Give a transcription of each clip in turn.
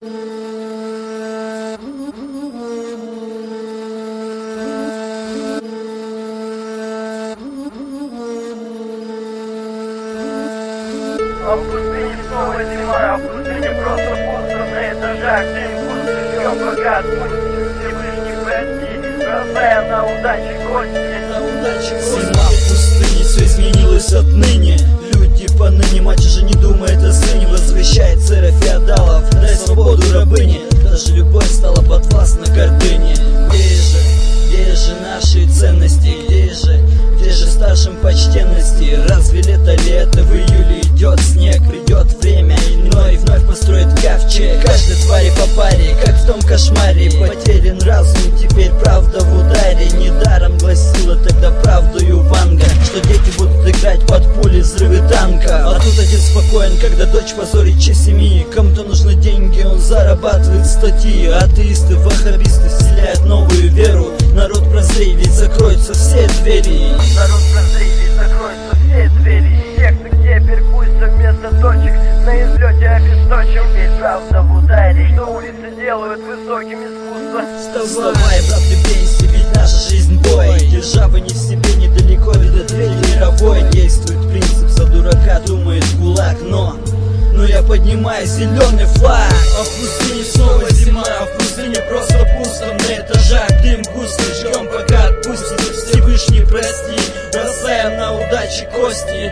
А в пустыне снова зима, а в пустыне просто пусто на этажах. День пусто, ждем пока отпустит Всевышний, прости, бросаем на удачи кости. Зима в пустыне, все изменилось отныне. Люди поныне, мать уже не думает о сыне. Возвращает эра феодалов, дай свободу рабыне. Даже любовь стала подвластна гордыне. Где же наши ценности? Где же старшим почтенности? Разве лето в июле идет снег? Придет время иной, вновь построит ковчег. Каждой твари по паре, как в том кошмаре. Потерян разум, теперь правда в ударе. Недаром гласила тогда правдою Ванга, что дети будут играть под пули, взрывы танка. А тут отец спокоен, когда дочь позорит честь семьи. Кому-то нужны деньги, он зарабатывает статьи. Атеисты, ваххабисты вселяют новую веру. Народ прозрей, ведь закроются все двери. Народ прозрей, ведь закроются все двери. Секты, где перкуйся вместо точек, на излете обесточим, ведь правда в ударе. Что улицы делают высоким искусство. Вставай, брат, ты бейся, ведь наша жизнь бой. Держава не в себе, недалеко видит третий мировой. Действует принцип, за дурака думает кулак, но я поднимаю зеленый флаг. А в пустыне снова зима, а в пустыне просто пусто. На этажах дым густой, ждем пока отпустит Всевышний, прости, бросаем на удачи кости.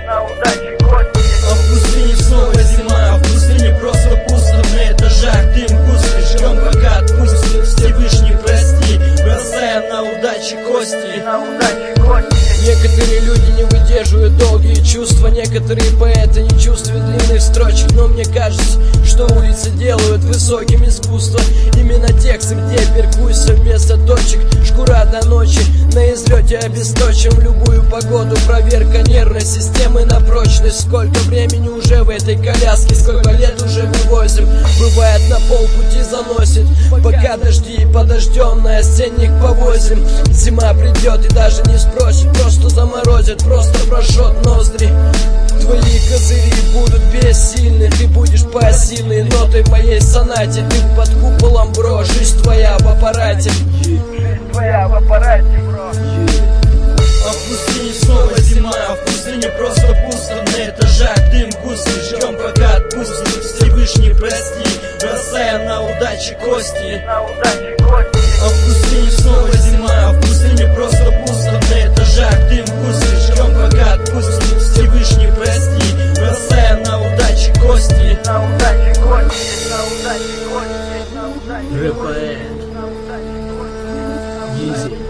А в пустыне снова зима, а в пустыне просто пусто. На этажах дым густой, ждем пока отпустит Всевышний, прости, бросаем на удачи кости. Некоторые люди не выдерживают долгие чувства. Некоторые поэты не чувствуют длинных строчек. Но мне кажется, что улицы делают высоким искусство. Именно тексты, где перкуйся вместо точек. Шкура до ночи, на излете обесточим любую погоду. Проверка нервной системы на прочность. Сколько времени уже в этой коляске, сколько лет уже вывозим. Бывает на полпути заносит, пока дожди подождем, на осенних повозим. Зима придет и даже не спросит, просто заморозит, просто прожжет ноздри. Твои козыри будут бессильны, ты будешь пассивной нотой в моей сонате. Ты под куполом, бро, жизнь твоя в аппарате. Жизнь твоя в аппарате, бро. А в пустыне снова зима, а в пустыне просто пусто. На этажах дым густой, ждем пока отпустит Всевышний, прости, бросаем на удачи кости. А в пустыне снова зима, а в пустыне просто пусто. На этажах дым густой, ждем пока отпустит Всевышний, прости, бросаем на удачи кости. Рэпоэт Easy.